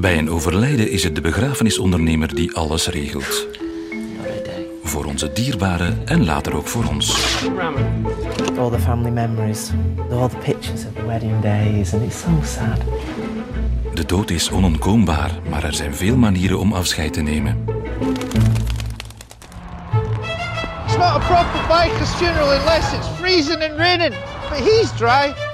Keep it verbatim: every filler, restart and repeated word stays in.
Bij een overlijden is het de begrafenisondernemer die alles regelt. Voor onze dierbaren en later ook voor ons. All the family memories, all the pictures of the wedding days, and it's so sad. De dood is onontkoombaar, maar er zijn veel manieren om afscheid te nemen. It's not a proper biker's funeral unless it's freezing and raining, but he's dry.